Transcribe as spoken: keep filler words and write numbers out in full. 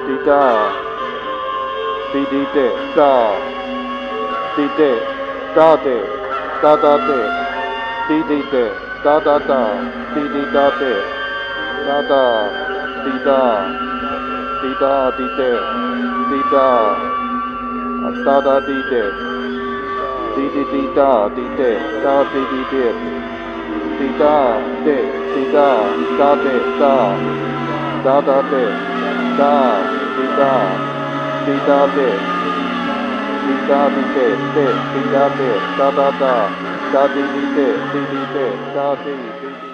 di da, di di de, da, di de, da de, da da de, di di de, da da da, di di da de, da da, di da, di da, di de, di da, da da di de, di di di da, di de, da di di de, di da de, di da, da de, da, da da de, da, di da, di da de, di da di de, de, di da de, da da da, da di di de, di di de, da di di di.